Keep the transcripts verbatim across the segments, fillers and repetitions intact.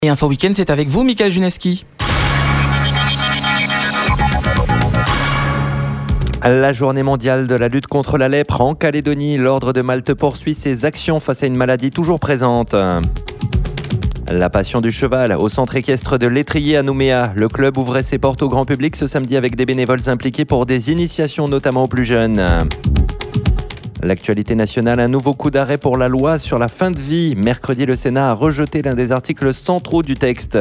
Et Info Week-end, c'est avec vous, Mickaël Juneski. La journée mondiale de la lutte contre la lèpre en Calédonie, l'Ordre de Malte poursuit ses actions face à une maladie toujours présente. La passion du cheval au centre équestre de l'Étrier à Nouméa. Le club ouvrait ses portes au grand public ce samedi avec des bénévoles impliqués pour des initiations, notamment aux plus jeunes. L'actualité nationale, un nouveau coup d'arrêt pour la loi sur la fin de vie. Mercredi, le Sénat a rejeté l'un des articles centraux du texte.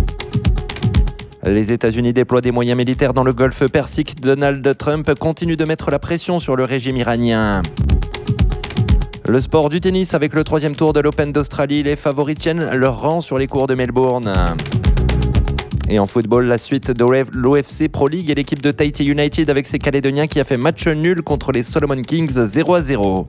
Les États-Unis déploient des moyens militaires dans le golfe Persique. Donald Trump continue de mettre la pression sur le régime iranien. Le sport du tennis avec le troisième tour de l'Open d'Australie. Les favoris tiennent leur rang sur les cours de Melbourne. Et en football, la suite de l'O F C Pro League et l'équipe de Tahiti United avec ses Calédoniens qui a fait match nul contre les Solomon Kings zéro à zéro.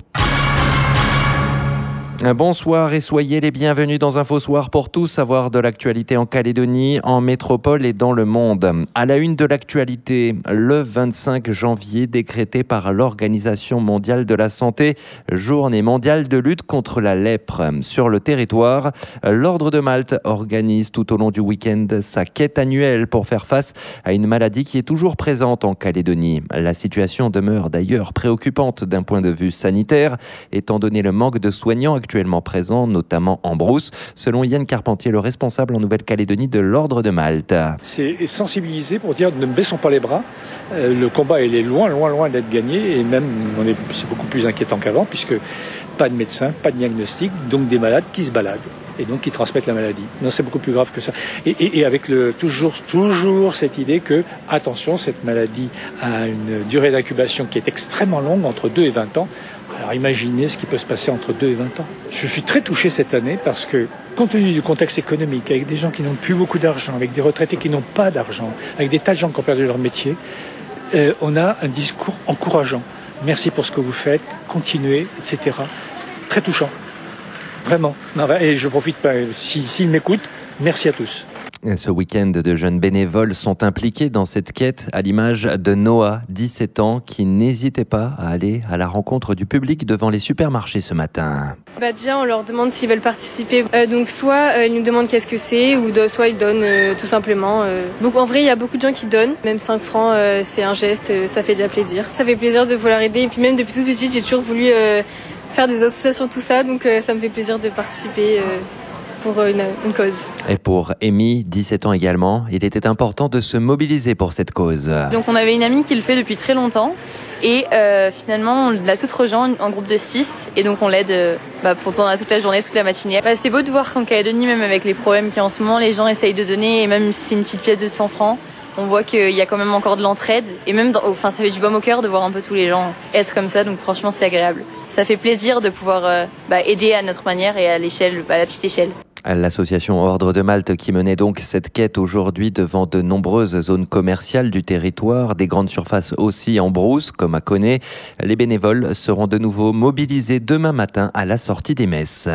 Bonsoir et soyez les bienvenus dans Info Soir pour tout savoir de l'actualité en Calédonie, en métropole et dans le monde. À la une de l'actualité, le vingt-cinq janvier décrété par l'Organisation mondiale de la santé, journée mondiale de lutte contre la lèpre. Sur le territoire, l'Ordre de Malte organise tout au long du week-end sa quête annuelle pour faire face à une maladie qui est toujours présente en Calédonie. La situation demeure d'ailleurs préoccupante d'un point de vue sanitaire, étant donné le manque de soignants actuellement présent, notamment en brousse, selon Yann Carpentier, le responsable en Nouvelle-Calédonie de l'Ordre de Malte. C'est sensibiliser pour dire ne baissons pas les bras. Euh, le combat il est loin, loin, loin d'être gagné et même on est, c'est beaucoup plus inquiétant qu'avant puisque pas de médecin, pas de diagnostic, donc des malades qui se baladent et donc qui transmettent la maladie. Non, c'est beaucoup plus grave que ça. Et, et, et avec le, toujours, toujours cette idée que, attention, cette maladie a une durée d'incubation qui est extrêmement longue, entre deux et vingt ans. Alors imaginez ce qui peut se passer entre deux et vingt ans. Je suis très touché cette année parce que, compte tenu du contexte économique, avec des gens qui n'ont plus beaucoup d'argent, avec des retraités qui n'ont pas d'argent, avec des tas de gens qui ont perdu leur métier, euh, on a un discours encourageant. Merci pour ce que vous faites, continuez, et cetera. Très touchant. Vraiment. Et je profite, s'ils si, si m'écoutent, merci à tous. Ce week-end, de jeunes bénévoles sont impliqués dans cette quête, à l'image de Noah, dix-sept ans, qui n'hésitait pas à aller à la rencontre du public devant les supermarchés ce matin. Bah déjà, on leur demande s'ils veulent participer. Euh, donc soit euh, ils nous demandent qu'est-ce que c'est, ou de, soit ils donnent euh, tout simplement. Euh. Donc en vrai, il y a beaucoup de gens qui donnent. Même cinq francs, euh, c'est un geste, euh, ça fait déjà plaisir. Ça fait plaisir de vouloir aider. Et puis même depuis toute petite, j'ai toujours voulu euh, faire des associations, tout ça. Donc euh, ça me fait plaisir de participer. Euh. pour une, une cause. Et pour Amy, dix-sept ans également, il était important de se mobiliser pour cette cause. Donc on avait une amie qui le fait depuis très longtemps et euh, finalement on l'a toute rejoint en groupe de six et donc on l'aide euh, bah, pendant toute la journée, toute la matinée. Bah, c'est beau de voir qu'en Calédonie, même avec les problèmes qu'il y a en ce moment, les gens essayent de donner et même si c'est une petite pièce de cent francs, on voit qu'il y a quand même encore de l'entraide et même, dans, enfin ça fait du baume au cœur de voir un peu tous les gens être comme ça, donc franchement c'est agréable. Ça fait plaisir de pouvoir euh, bah, aider à notre manière et à l'échelle, à la petite échelle. L'association Ordre de Malte qui menait donc cette quête aujourd'hui devant de nombreuses zones commerciales du territoire, des grandes surfaces aussi en brousse comme à Coné. Les bénévoles seront de nouveau mobilisés demain matin à la sortie des messes.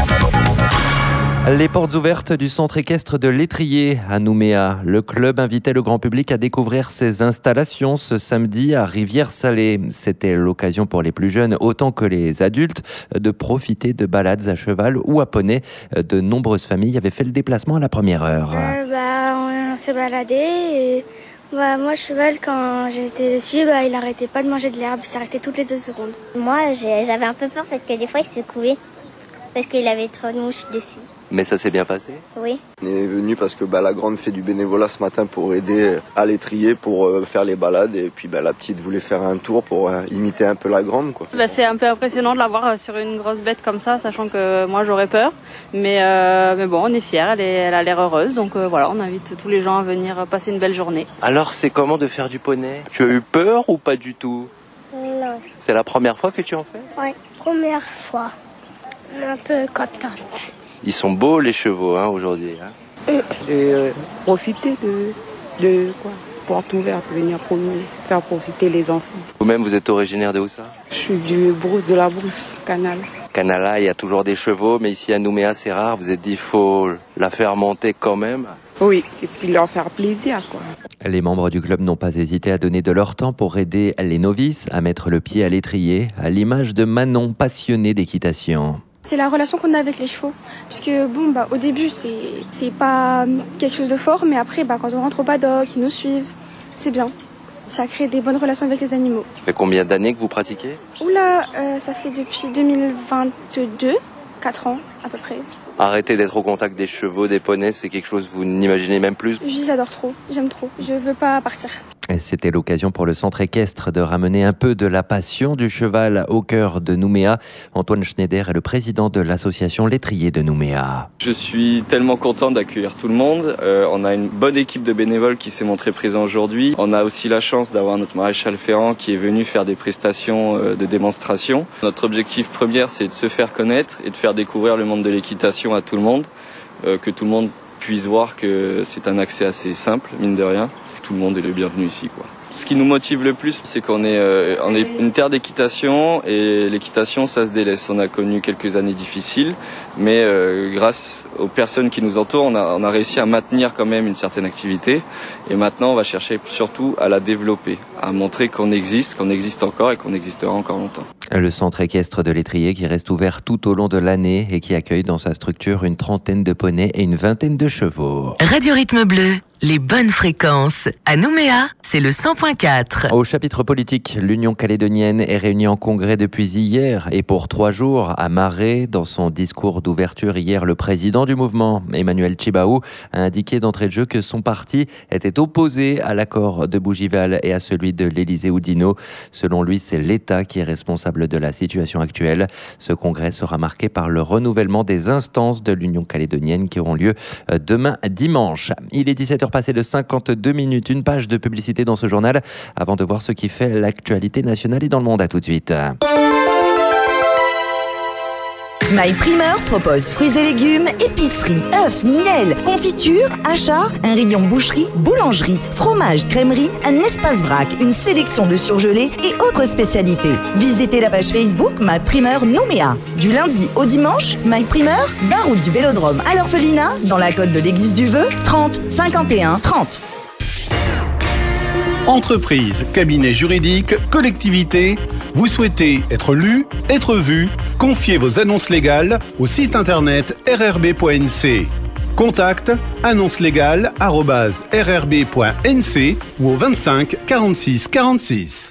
Les portes ouvertes du centre équestre de l'Étrier à Nouméa. Le club invitait le grand public à découvrir ses installations ce samedi à Rivière-Salée. C'était l'occasion pour les plus jeunes autant que les adultes de profiter de balades à cheval ou à poney. De nombreuses familles avaient fait le déplacement à la première heure. Euh, bah, on s'est baladé et bah, moi, cheval, quand j'étais dessus, bah, il arrêtait pas de manger de l'herbe, il s'arrêtait toutes les deux secondes. Moi, j'avais un peu peur parce que des fois, il se secouait parce qu'il avait trop de mouches dessus. Mais ça s'est bien passé ? Oui. On est venu parce que bah, la grande fait du bénévolat ce matin pour aider à l'étrier, pour euh, faire les balades. Et puis bah, la petite voulait faire un tour pour euh, imiter un peu la grande, quoi. Bah, c'est un peu impressionnant de la voir sur une grosse bête comme ça, sachant que moi j'aurais peur. Mais, euh, mais bon, on est fiers, elle, est, elle a l'air heureuse. Donc euh, voilà, on invite tous les gens à venir passer une belle journée. Alors c'est comment de faire du poney ? Tu as eu peur ou pas du tout ? Non. C'est la première fois que tu en fais ? Oui, première fois. Un peu contente. Ils sont beaux les chevaux hein, aujourd'hui. Hein. Euh, euh, profiter de, de quoi porte ouverte, venir promener, faire profiter les enfants. Vous-même, vous êtes originaire de où ça ? Je suis du Brousse, de la Brousse, Canal. Canala, il y a toujours des chevaux, mais ici à Nouméa, c'est rare. Vous êtes dit, il faut la faire monter quand même. Oui, et puis leur faire plaisir, quoi. Les membres du club n'ont pas hésité à donner de leur temps pour aider les novices à mettre le pied à l'étrier, à l'image de Manon, passionnée d'équitation. C'est la relation qu'on a avec les chevaux. Puisque bon, bah, au début, c'est, c'est pas quelque chose de fort, mais après, bah, quand on rentre au paddock, ils nous suivent, c'est bien. Ça crée des bonnes relations avec les animaux. Ça fait combien d'années que vous pratiquez ? Oula, euh, ça fait depuis deux mille vingt-deux, quatre ans à peu près. Arrêter d'être au contact des chevaux, des poneys, c'est quelque chose que vous n'imaginez même plus ? Oui, j'adore trop, j'aime trop, je veux pas partir. Et c'était l'occasion pour le centre équestre de ramener un peu de la passion du cheval au cœur de Nouméa. Antoine Schneider est le président de l'association L'étrier de Nouméa. Je suis tellement content d'accueillir tout le monde. Euh, on a une bonne équipe de bénévoles qui s'est montrée présent aujourd'hui. On a aussi la chance d'avoir notre maréchal Ferrand qui est venu faire des prestations euh, de démonstration. Notre objectif premier, c'est de se faire connaître et de faire découvrir le monde de l'équitation à tout le monde. Euh, que tout le monde puisse voir que c'est un accès assez simple, mine de rien. Tout le monde est le bienvenu ici, quoi. Ce qui nous motive le plus, c'est qu'on est, euh, on est une terre d'équitation et l'équitation, ça se délaisse. On a connu quelques années difficiles, mais euh, grâce aux personnes qui nous entourent, on a, on a réussi à maintenir quand même une certaine activité. Et maintenant, on va chercher surtout à la développer, à montrer qu'on existe, qu'on existe encore et qu'on existera encore longtemps. Le centre équestre de l'Étrier qui reste ouvert tout au long de l'année et qui accueille dans sa structure une trentaine de poneys et une vingtaine de chevaux. Radio Rythme Bleu, les bonnes fréquences. À Nouméa, c'est le cent point quatre. Au chapitre politique, l'Union calédonienne est réunie en congrès depuis hier et pour trois jours à Marais. Dans son discours d'ouverture hier, le président du mouvement, Emmanuel Tjibaou, a indiqué d'entrée de jeu que son parti était opposé à l'accord de Bougival et à celui de l'Élysée-Oudinot. Selon lui, c'est l'État qui est responsable de la situation actuelle. Ce congrès sera marqué par le renouvellement des instances de l'Union calédonienne qui auront lieu demain dimanche. Il est dix-sept heures passées de cinquante-deux minutes, une page de publicité dans ce journal avant de voir ce qui fait l'actualité nationale et dans le monde. À tout de suite. My Primeur propose fruits et légumes, épicerie, œufs, miel, confiture, achats, un rayon boucherie, boulangerie, fromage, crèmerie, un espace vrac, une sélection de surgelés et autres spécialités. Visitez la page Facebook My Primeur Nouméa. Du lundi au dimanche, My Primeur, vingt route du Vélodrome à l'Orphelinat, dans la côte de l'Église du Vœu, trente cinquante et un trente. Entreprise, cabinet juridique, collectivité, vous souhaitez être lu, être vu, confiez vos annonces légales au site internet r r b point n c. Contact annonce légale arobase r r b point n c ou au vingt-cinq quarante-six quarante-six.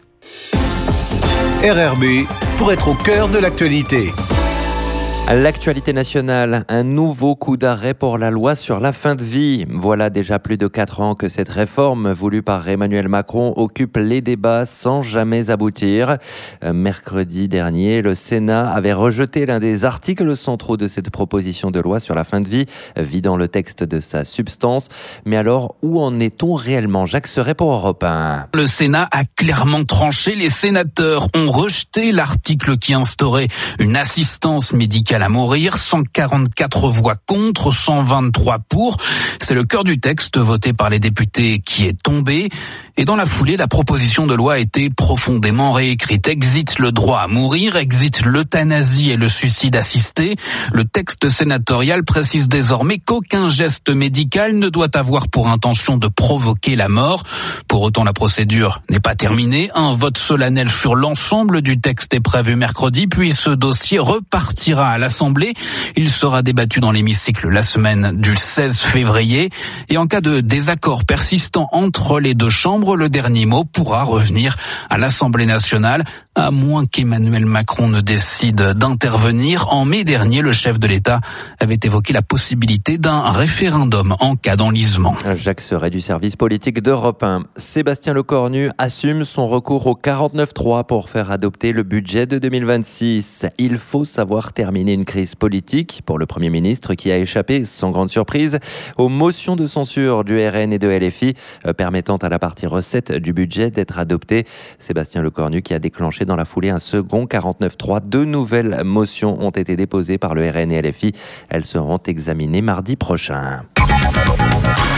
R R B pour être au cœur de l'actualité. L'actualité nationale, un nouveau coup d'arrêt pour la loi sur la fin de vie. Voilà déjà plus de quatre ans que cette réforme voulue par Emmanuel Macron occupe les débats sans jamais aboutir. Mercredi dernier, le Sénat avait rejeté l'un des articles centraux de cette proposition de loi sur la fin de vie, vidant le texte de sa substance. Mais alors, où en est-on réellement ? Jacques Serret pour Europe un. Le Sénat a clairement tranché. Les sénateurs ont rejeté l'article qui instaurait une assistance médicale à mourir, cent quarante-quatre voix contre, cent vingt-trois pour. C'est le cœur du texte voté par les députés qui est tombé. Et dans la foulée, la proposition de loi a été profondément réécrite. Exit le droit à mourir, exit l'euthanasie et le suicide assisté. Le texte sénatorial précise désormais qu'aucun geste médical ne doit avoir pour intention de provoquer la mort. Pour autant, la procédure n'est pas terminée. Un vote solennel sur l'ensemble du texte est prévu mercredi, puis ce dossier repartira à l'Assemblée. Il sera débattu dans l'hémicycle la semaine du seize février. Et en cas de désaccord persistant entre les deux chambres, le dernier mot pourra revenir à l'Assemblée nationale, à moins qu'Emmanuel Macron ne décide d'intervenir. En mai dernier, le chef de l'État avait évoqué la possibilité d'un référendum en cas d'enlisement. Jacques Serret du service politique d'Europe un. Sébastien Lecornu assume son recours au quarante-neuf trois pour faire adopter le budget de deux mille vingt-six. Il faut savoir terminer une crise politique pour le Premier ministre qui a échappé, sans grande surprise, aux motions de censure du R N et de L F I permettant à la partie recette du budget d'être adoptée. Sébastien Lecornu qui a déclenché dans la foulée un second quarante-neuf trois. Deux nouvelles motions ont été déposées par le R N et L F I. Elles seront examinées mardi prochain.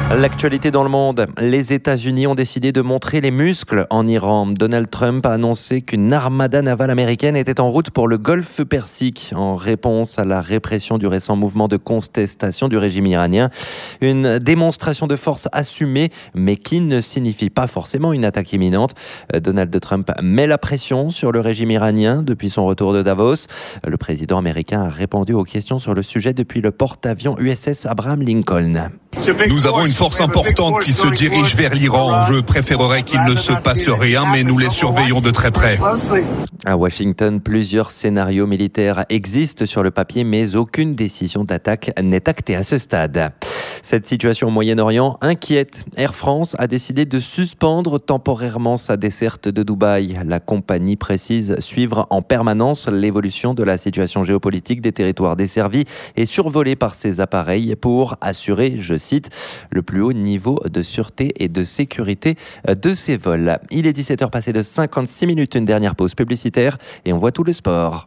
L'actualité dans le monde. Les États-Unis ont décidé de montrer les muscles en Iran. Donald Trump a annoncé qu'une armada navale américaine était en route pour le golfe Persique en réponse à la répression du récent mouvement de contestation du régime iranien. Une démonstration de force assumée, mais qui ne signifie pas forcément une attaque imminente. Donald Trump met la pression sur le régime iranien depuis son retour de Davos. Le président américain a répondu aux questions sur le sujet depuis le porte-avions U S S Abraham Lincoln. Nous avons une force importante qui se dirige vers l'Iran. Je préférerais qu'il ne se passe rien, mais nous les surveillons de très près. À Washington, plusieurs scénarios militaires existent sur le papier, mais aucune décision d'attaque n'est actée à ce stade. Cette situation au Moyen-Orient inquiète. Air France a décidé de suspendre temporairement sa desserte de Dubaï. La compagnie précise suivre en permanence l'évolution de la situation géopolitique des territoires desservis et survolés par ces appareils pour assurer, je cite, le plus haut niveau de sûreté et de sécurité de ces vols. Il est dix-sept heures passées de cinquante-six minutes, une dernière pause publicitaire et on voit tout le sport.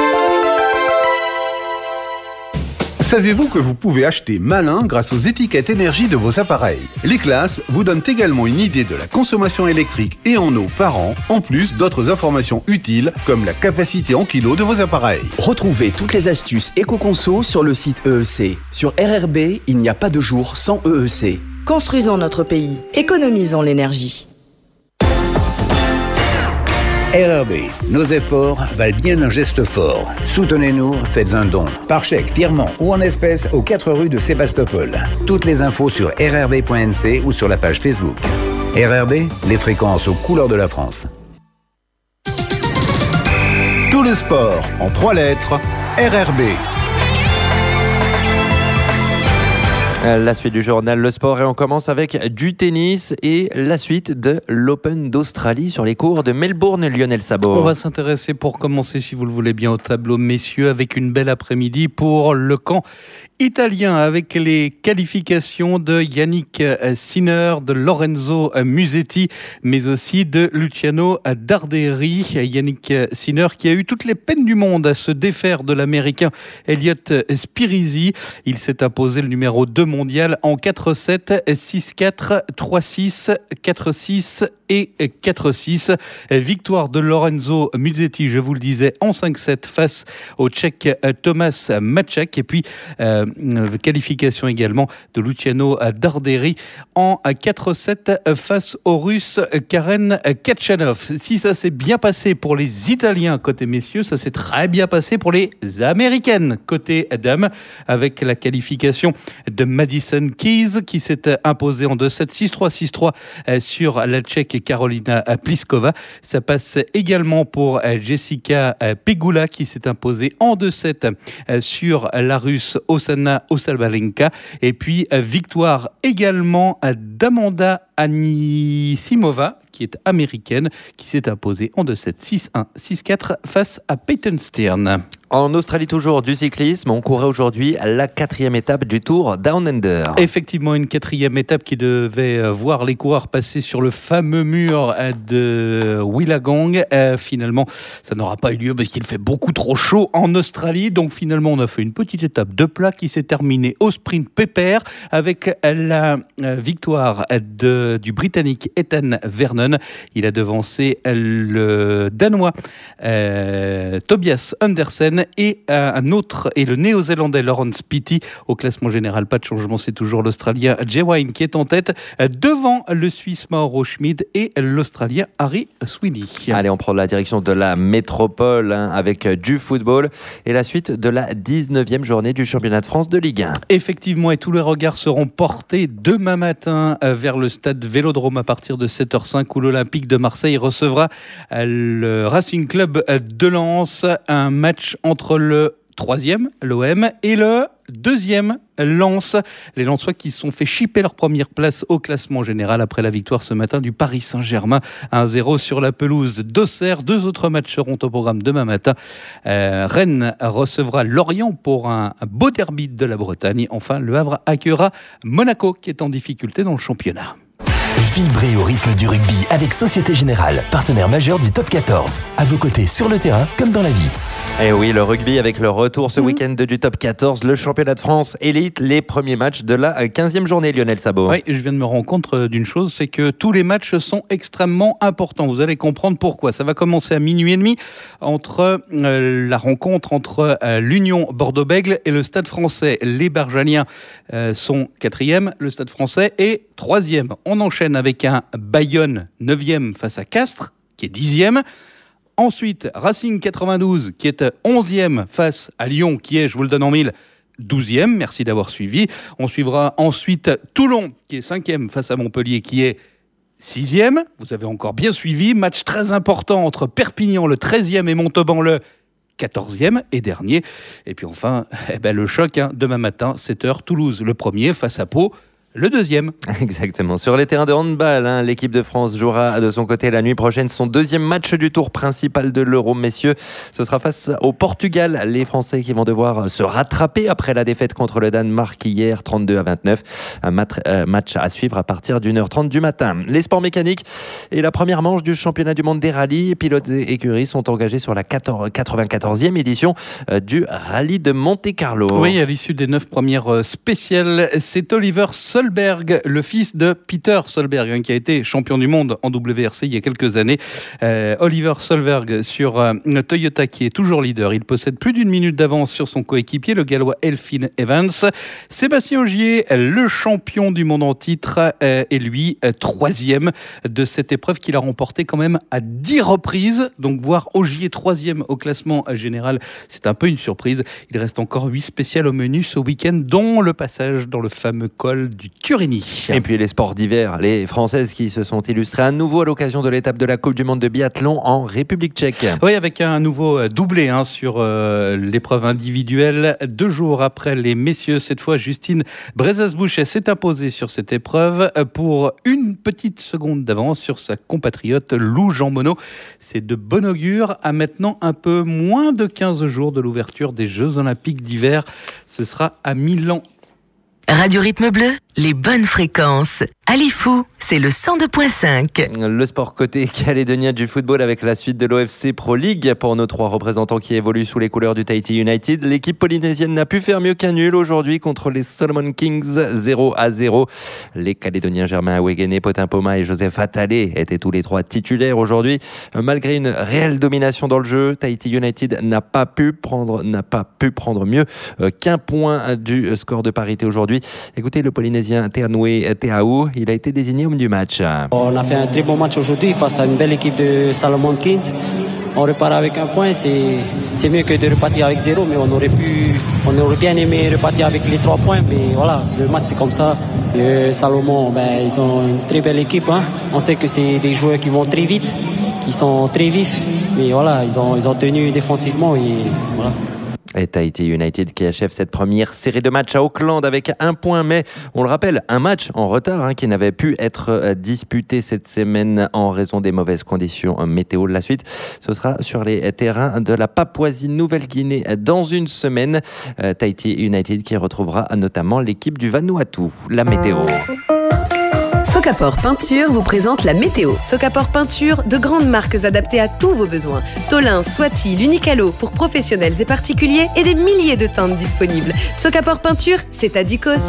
Savez-vous que vous pouvez acheter malin grâce aux étiquettes énergie de vos appareils ? Les classes vous donnent également une idée de la consommation électrique et en eau par an, en plus d'autres informations utiles comme la capacité en kilos de vos appareils. Retrouvez toutes les astuces éco-conso sur le site E E C. Sur R R B, il n'y a pas de jour sans E E C. Construisons notre pays, économisons l'énergie. R R B, nos efforts valent bien un geste fort. Soutenez-nous, faites un don. Par chèque, virement ou en espèces aux quatre rues de Sébastopol. Toutes les infos sur r r b point n c ou sur la page Facebook. R R B, les fréquences aux couleurs de la France. Tout le sport en trois lettres, R R B. La suite du journal Le Sport et on commence avec du tennis et la suite de l'Open d'Australie sur les cours de Melbourne. Lionel Sabot. On va s'intéresser pour commencer, si vous le voulez bien, au tableau messieurs avec une belle après-midi pour le camp italien avec les qualifications de Yannick Sinner, de Lorenzo Musetti, mais aussi de Luciano Darderi. Yannick Sinner qui a eu toutes les peines du monde à se défaire de l'Américain Elliot Spirizzi. Il s'est imposé le numéro deux mondial en quatre sept, six quatre, trois six, quatre six et quatre six. Victoire de Lorenzo Musetti, je vous le disais, en cinq sept face au Tchèque Thomas Maček. Et puis euh, qualification également de Luciano Darderi en quatre sept face au Russe Karen Khachanov. Si ça s'est bien passé pour les Italiens côté messieurs, ça s'est très bien passé pour les Américaines côté dames avec la qualification de Madison Keys qui s'est imposée en deux sept, six trois, six trois sur la Tchèque Karolina Pliskova. Ça passe également pour Jessica Pegula qui s'est imposée en deux sept sur la Russe Oksana Osabalenka. Et puis victoire également d'Amanda Anisimova qui est américaine, qui s'est imposée en deux sept, six un, six quatre face à Peyton Stern. En Australie toujours, du cyclisme. On courait aujourd'hui la quatrième étape du Tour Down Under. Effectivement, une quatrième étape qui devait voir les coureurs passer sur le fameux mur de Wollongong. Euh, finalement, ça n'aura pas eu lieu parce qu'il fait beaucoup trop chaud en Australie. Donc finalement, on a fait une petite étape de plat qui s'est terminée au sprint pépère avec la victoire de, du Britannique Ethan Vernon. Il a devancé le Danois euh, Tobias Andersen et un autre, et le Néo-Zélandais Laurence Pitty. Au classement général, pas de changement, c'est toujours l'Australien Jay Wine qui est en tête, devant le Suisse Mauro Schmid et l'Australien Harry Sweeney. Allez, on prend la direction de la métropole hein, avec du football et la suite de la dix-neuvième journée du championnat de France de Ligue un. Effectivement, et tous les regards seront portés demain matin vers le stade Vélodrome à partir de sept heures cinq où l'Olympique de Marseille recevra le Racing Club de Lens. Un match entre le troisième, l'O M, et le deuxième, Lens. Les Lensois qui se sont fait chipper leur première place au classement général après la victoire ce matin du Paris Saint-Germain un zéro sur la pelouse d'Auxerre. Deux autres matchs seront au programme demain matin. Euh, Rennes recevra Lorient pour un beau derby de la Bretagne. Enfin, Le Havre accueillera Monaco qui est en difficulté dans le championnat. Vibrez au rythme du rugby avec Société Générale, partenaire majeur du Top quatorze. À vos côtés sur le terrain comme dans la vie. Et oui, le rugby avec le retour ce mmh. week-end du Top quatorze, le championnat de France élite, les premiers matchs de la quinzième journée, Lionel Sabot. Oui, je viens de me rendre compte d'une chose, c'est que tous les matchs sont extrêmement importants. Vous allez comprendre pourquoi. Ça va commencer à minuit et demi entre euh, la rencontre entre euh, l'Union Bordeaux-Bègles et le Stade français. Les Barjaliens euh, sont quatrième, le Stade français est troisième. On enchaîne avec un Bayonne neuvième face à Castres, qui est dixième. Ensuite, Racing quatre-vingt-douze, qui est onzième face à Lyon, qui est, je vous le donne en mille, douzième. Merci d'avoir suivi. On suivra ensuite Toulon, qui est cinquième face à Montpellier, qui est sixième. Vous avez encore bien suivi. Match très important entre Perpignan, le treizième, et Montauban, le quatorzième et dernier. Et puis enfin, eh ben, le choc, hein, demain matin, sept heures, Toulouse, le premier, face à Pau, le deuxième. Exactement. Sur les terrains de handball, hein, l'équipe de France jouera de son côté la nuit prochaine son deuxième match du tour principal de l'Euro. Messieurs, ce sera face au Portugal. Les Français qui vont devoir se rattraper après la défaite contre le Danemark hier, trente-deux à vingt-neuf. Un mat- euh, match à suivre à partir d'une heure trente du matin. Les sports mécaniques et la première manche du championnat du monde des rallyes. Pilotes et écuries sont engagés sur la quatre-vingt-quatorzième édition euh, du rallye de Monte-Carlo. Oui, à l'issue des neuf premières spéciales, c'est Oliver Solberg, le fils de Peter Solberg, hein, qui a été champion du monde en W R C il y a quelques années. Euh, Oliver Solberg sur euh, Toyota, qui est toujours leader. Il possède plus d'une minute d'avance sur son coéquipier, le Gallois Elfyn Evans. Sébastien Ogier, le champion du monde en titre, euh, est lui euh, troisième de cette épreuve qu'il a remportée quand même à dix reprises. Donc voir Ogier troisième au classement général, c'est un peu une surprise. Il reste encore huit spéciales au menu ce week-end, dont le passage dans le fameux col du Turini. Et puis les sports d'hiver, les Françaises qui se sont illustrées à nouveau à l'occasion de l'étape de la Coupe du Monde de biathlon en République tchèque. Oui, avec un nouveau doublé hein, sur euh, l'épreuve individuelle. Deux jours après les messieurs, cette fois Justine Brezas-Bouchet s'est imposée sur cette épreuve pour une petite seconde d'avance sur sa compatriote Lou Jean Monod. C'est de bon augure à maintenant un peu moins de quinze jours de l'ouverture des Jeux Olympiques d'hiver. Ce sera à Milan. Radio Rythme Bleu, les bonnes fréquences. Alifou, c'est le cent deux virgule cinq. Le sport côté calédonien du football avec la suite de l'O F C Pro League pour nos trois représentants qui évoluent sous les couleurs du Tahiti United. L'équipe polynésienne n'a pu faire mieux qu'un nul aujourd'hui contre les Solomon Kings, zéro à zéro. Les Calédoniens Germain Awegene, Potin Poma et Joseph Atale étaient tous les trois titulaires aujourd'hui. Malgré une réelle domination dans le jeu, Tahiti United n'a pas pu prendre, n'a pas pu prendre mieux qu'un point du score de parité aujourd'hui. Écoutez le Polynésien Teanwe Teaou, il a été désigné homme du match. On a fait un très bon match aujourd'hui face à une belle équipe de Solomon Kings. On repart avec un point, c'est, c'est mieux que de repartir avec zéro, mais on aurait pu, on aurait bien aimé repartir avec les trois points, mais voilà, le match c'est comme ça. Le Salomon, ben, ils ont une très belle équipe, hein. On sait que c'est des joueurs qui vont très vite, qui sont très vifs, mais voilà, ils ont, ils ont tenu défensivement et voilà. Et Tahiti United qui achève cette première série de matchs à Auckland avec un point, mais on le rappelle, un match en retard hein, qui n'avait pu être disputé cette semaine en raison des mauvaises conditions météo. La suite, ce sera sur les terrains de la Papouasie-Nouvelle-Guinée dans une semaine. Euh, Tahiti United qui retrouvera notamment l'équipe du Vanuatu. La météo. Socapor Peinture vous présente la météo. Socapor Peinture, de grandes marques adaptées à tous vos besoins. Tolin, Swati, l'Unicalo pour professionnels et particuliers et des milliers de teintes disponibles. Socapor Peinture, c'est à Dicos.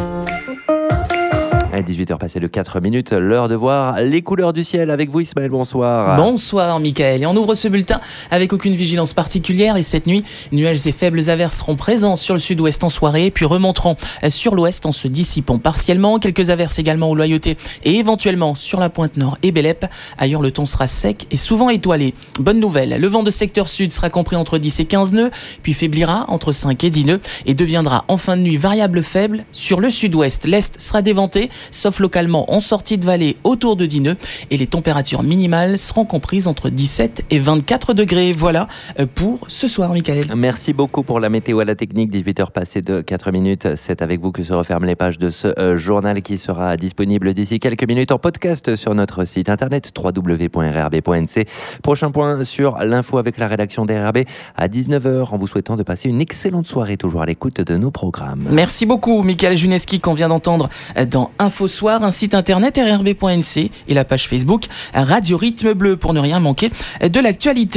À dix-huit heures passées de quatre minutes, l'heure de voir les couleurs du ciel avec vous Ismaël, bonsoir. Bonsoir Mickaël, et on ouvre ce bulletin avec aucune vigilance particulière et cette nuit, nuages et faibles averses seront présents sur le sud-ouest en soirée puis remonteront sur l'ouest en se dissipant partiellement. Quelques averses également au Loyauté et éventuellement sur la pointe nord et Bélep. Ailleurs le temps sera sec et souvent étoilé. Bonne nouvelle, le vent de secteur sud sera compris entre dix et quinze nœuds, puis faiblira entre cinq et dix nœuds et deviendra en fin de nuit variable faible sur le sud-ouest. L'est sera déventé, sauf localement en sortie de vallée autour de dix nœuds et les températures minimales seront comprises entre dix-sept et vingt-quatre degrés. Voilà pour ce soir, Mickaël. Merci beaucoup pour la météo à la technique. dix-huit heures passées de quatre minutes. C'est avec vous que se referment les pages de ce euh, journal qui sera disponible d'ici quelques minutes en podcast sur notre site internet w w w point r r b point n c. Prochain point sur l'info avec la rédaction d'R R B à dix-neuf heures en vous souhaitant de passer une excellente soirée toujours à l'écoute de nos programmes. Merci beaucoup, Mickaël Juneski qu'on vient d'entendre dans Info Infosoir, un site internet R R B point N C et la page Facebook Radio Rythme Bleu pour ne rien manquer de l'actualité.